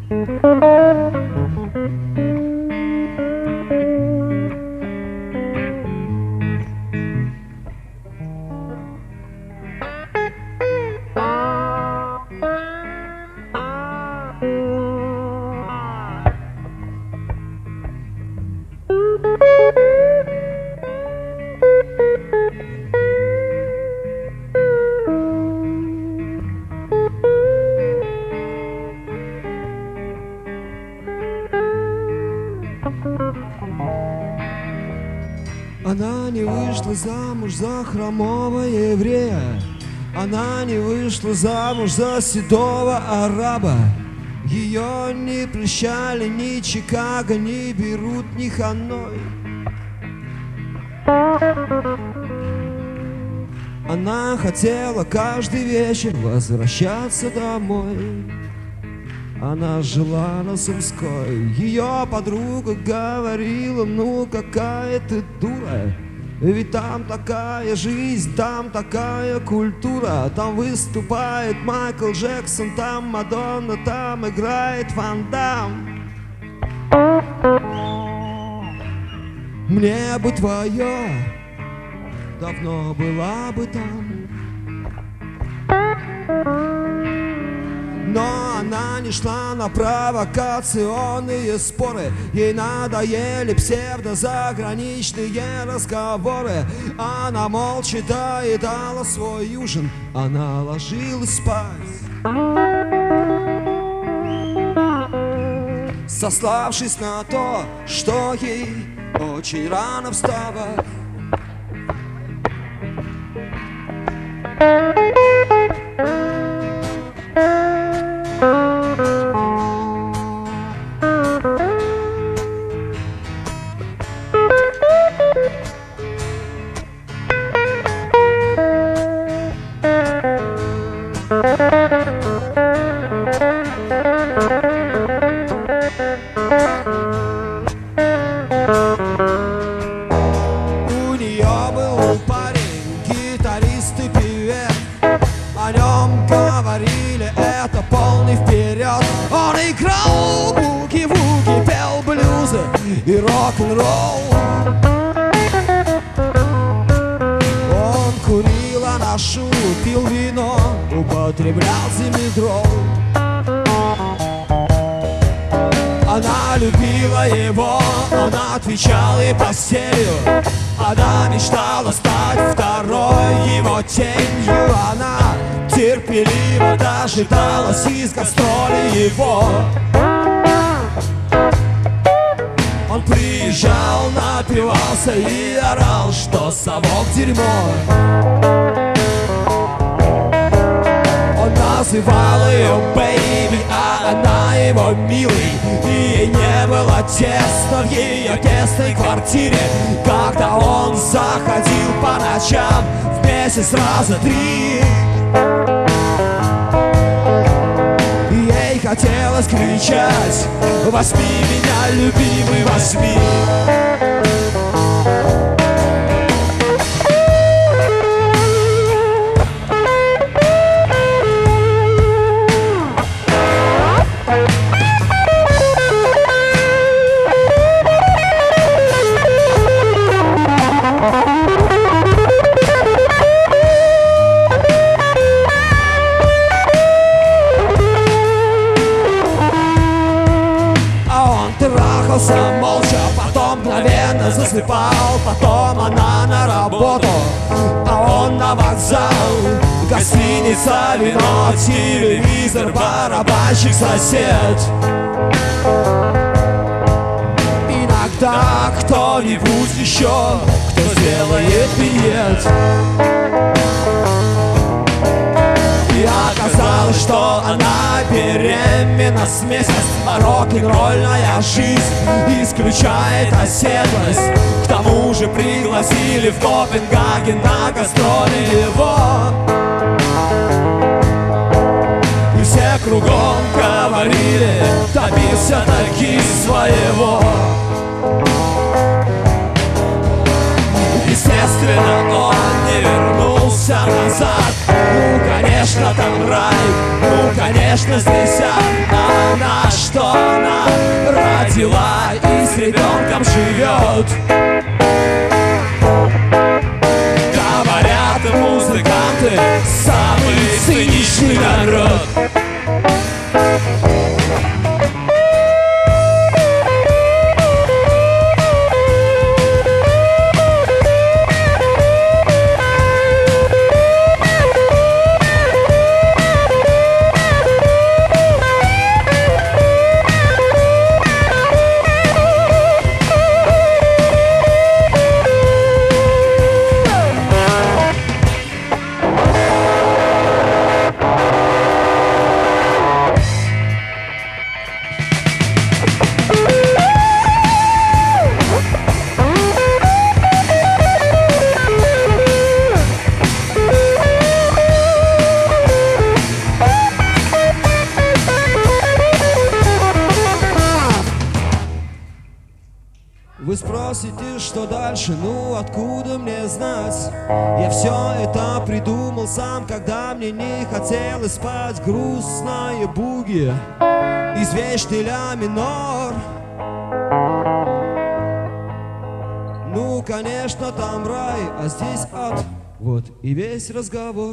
Она не вышла замуж за хромого еврея, она не вышла замуж за седого араба. Ее не прельщали ни Чикаго, ни Бейрут, ни Ханой. Она хотела каждый вечер возвращаться домой. Она жила на Сумской. Ее подруга говорила: ну какая ты дура, ведь там такая жизнь, там такая культура. Там выступает Майкл Джексон, там Мадонна, там играет Ван Дам. Мне бы твое, давно была бы там. Но она не шла на провокационные споры. Ей надоели псевдозаграничные разговоры. Она молча доедала свой ужин. Она ложилась спать, сославшись на то, что ей очень рано вставать. У нее был парень, гитарист и певец. О нем говорили: это полный вперед. Он играл буги-вуги, пел блюзы и рок-н-ролл. Он курил анашу, пил вино, употреблял зимидрол. Она любила его, он отвечал ей постелью. Она мечтала стать второй его тенью. Она терпеливо дожидалась из гастролей его. Он приезжал, напивался и орал, что совок дерьмо. Он называл ее бэйби, а она его милый. И ей не было тесно в ее тесной квартире, когда он заходил по ночам в месяц раза 3. Ей хотелось кричать: возьми меня, любимый, возьми. Трахался молча, потом мгновенно засыпал. Потом она на работу, а он на вокзал. Гостиница, вино, телевизор, барабанщик, сосед. Иногда кто-нибудь еще, кто сделает минет. И оказалось, что она беременна с месяц. Рок-н-ролльная жизнь исключает оседлость. К тому же пригласили в Копенгаген на гастроли его. И все кругом говорили: добился таки своего. Естественно, он не вернулся назад. Ну, конечно, конечно, там рай, ну, конечно, здесь она, что она родила и с ребенком живет. Говорят, музыканты самый циничный народ. Вы спросите, что дальше, ну откуда мне знать? Я все это придумал сам, когда мне не хотелось спать. Грустная буги из вечный ля минор. Ну, конечно, там рай, а здесь ад. Вот и весь разговор.